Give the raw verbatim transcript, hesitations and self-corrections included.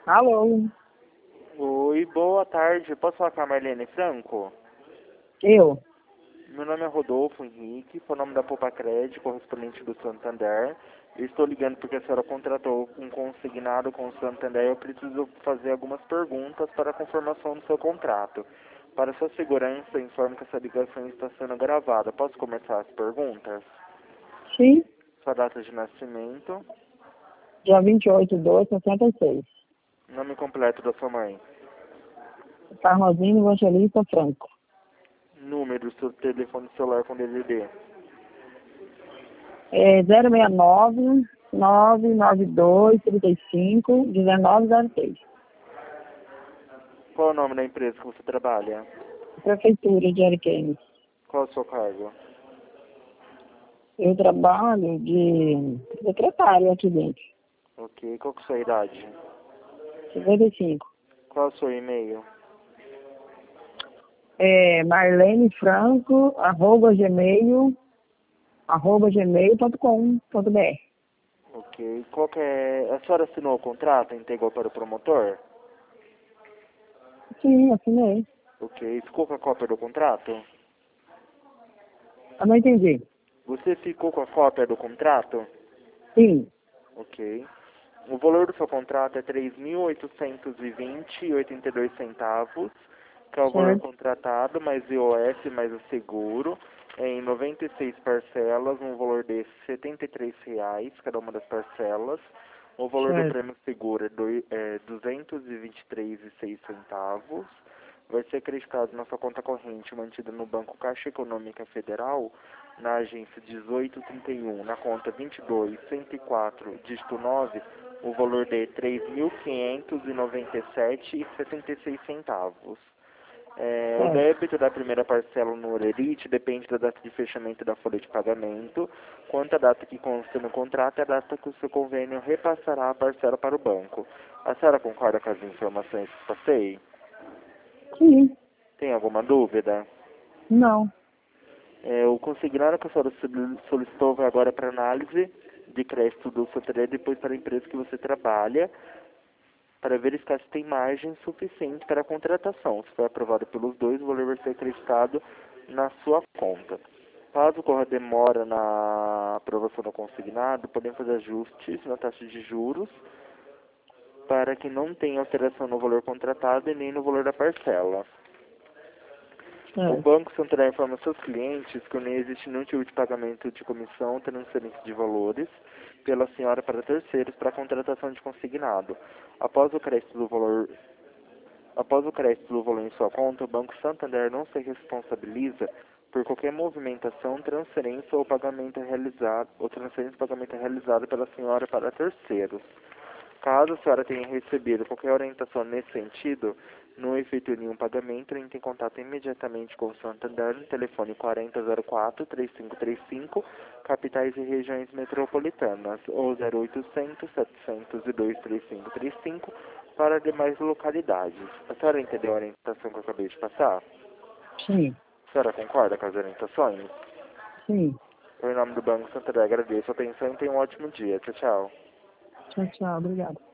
Alô? Oi, boa tarde. Posso falar com a Marlene Franco? Eu? Meu nome é Rodolfo Henrique, sou o nome da Poupa Crédito, correspondente do Santander. Eu estou ligando porque a senhora contratou um consignado com o Santander. Eu preciso fazer algumas perguntas para a conformação do seu contrato. Para sua segurança, informo que essa ligação está sendo gravada. Posso começar as perguntas? Sim. Sua data de nascimento, Dia vinte e oito de dois de sessenta e seis. nome completo da sua mãe, Carmozino Evangelista Franco. número do seu telefone celular com D D D. É zero seis nove, nove nove dois, trinta e cinco, um nove zero seis. Qual é o nome da empresa que você trabalha? Prefeitura de Ariquemes. Qual é o seu cargo? Eu trabalho de secretário aqui dentro. Ok. Qual que é a sua idade? cinquenta e cinco. Qual é o seu e-mail? É Marlene Franco, arroba gmail, arroba gmail ponto com ponto br. Ok. Qual que é... A senhora assinou o contrato integrou para o promotor? Sim, assinei. Ok. Ficou com a cópia do contrato? Eu não entendi. Você ficou com a cópia do contrato? Sim. Ok. O valor do seu contrato é três mil oitocentos e vinte e oitenta e dois centavos, que é o valor Certo. contratado, mais I O S, mais o seguro, em noventa e seis parcelas, um valor de setenta e três reais, cada uma das parcelas. O valor do Certo. prêmio seguro é, doi- é duzentos e vinte e três reais e seis centavos. Vai ser acreditado na sua conta corrente, mantida no Banco Caixa Econômica Federal, na agência dezoito trinta e um, na conta vinte e dois, cento e quatro, dígito nove, o valor de três mil quinhentos e noventa e sete reais e setenta e seis centavos. É, o Certo. débito da primeira parcela no Orerite depende da data de fechamento da folha de pagamento. Quanto à data que consta no contrato, é a data que o seu convênio repassará a parcela para o banco. A senhora concorda com as informações que passei? Sim. Tem alguma dúvida? Não. É, o consignado que a senhora soli- solicitou vai agora para análise de crédito do Santander, depois para a empresa que você trabalha, para verificar se tem margem suficiente para a contratação. Se for aprovado pelos dois, o valor vai ser acreditado na sua conta. Caso ocorra demora na aprovação do consignado, podem fazer ajustes na taxa de juros para que não tenha alteração no valor contratado e nem no valor da parcela. O Certo. Banco Santander informa seus clientes que não existe nenhum tipo de pagamento de comissão ou transferência de valores pela senhora para terceiros para a contratação de consignado. Após o crédito do valor Após o crédito do valor em sua conta, o Banco Santander não se responsabiliza por qualquer movimentação, transferência ou pagamento realizado ou transferência ou pagamento realizado pela senhora para terceiros. Caso a senhora tenha recebido qualquer orientação nesse sentido, não efetue nenhum pagamento, entre em contato imediatamente com o Santander no telefone quarenta zero quatro, três cinco três cinco, capitais e regiões metropolitanas, ou zero oitocentos, setecentos e dois, trinta e cinco trinta e cinco para demais localidades. A senhora entendeu a orientação que eu acabei de passar? Sim. A senhora concorda com as orientações? Sim. Em nome do Banco Santander, agradeço a atenção e tenha um ótimo dia. Tchau, tchau. Tchau, tchau. Obrigada.